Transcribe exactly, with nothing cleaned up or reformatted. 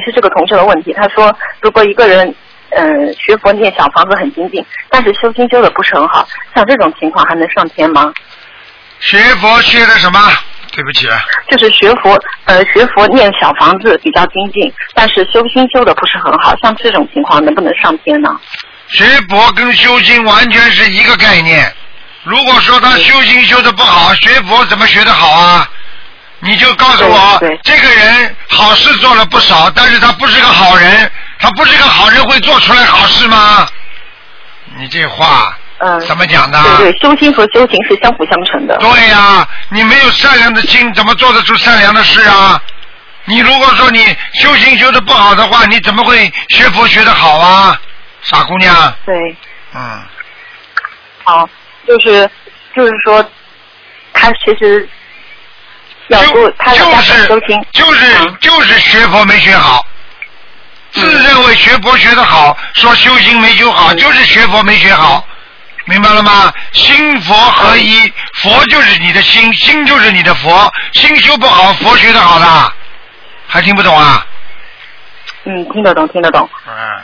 是这个同学的问题。他说，如果一个人嗯、呃、学佛念小房子很精进，但是修心修的不是很好，像这种情况还能上天吗？ 学佛学的什么？对不起。 就是学佛呃学佛念小房子比较精进，但是修心修的不是很好，像这种情况能不能上天呢？ 学佛跟修心完全是一个概念。如果说他修心修的不好，学佛怎么学得好啊？你就告诉我，这个人好事做了不少，但是他不是个好人，他不是个好人会做出来好事吗？你这话嗯怎么讲的？ 对对，修心和修行是相辅相成的。 对呀、啊，你没有善良的心，怎么做得出善良的事啊？你如果说你修行修的不好的话，你怎么会学佛学得好啊？傻姑娘。 对。 嗯。 好，就是就是说，他其实要不他要加强修心， 就是、嗯、就是学佛没学好，自认为学佛学得好，说修行没修好，嗯、就是学佛没学好，明白了吗？心佛合一，佛就是你的心，心就是你的佛，心修不好，佛学得好的，还听不懂啊？ 嗯，听得懂，听得懂。 嗯。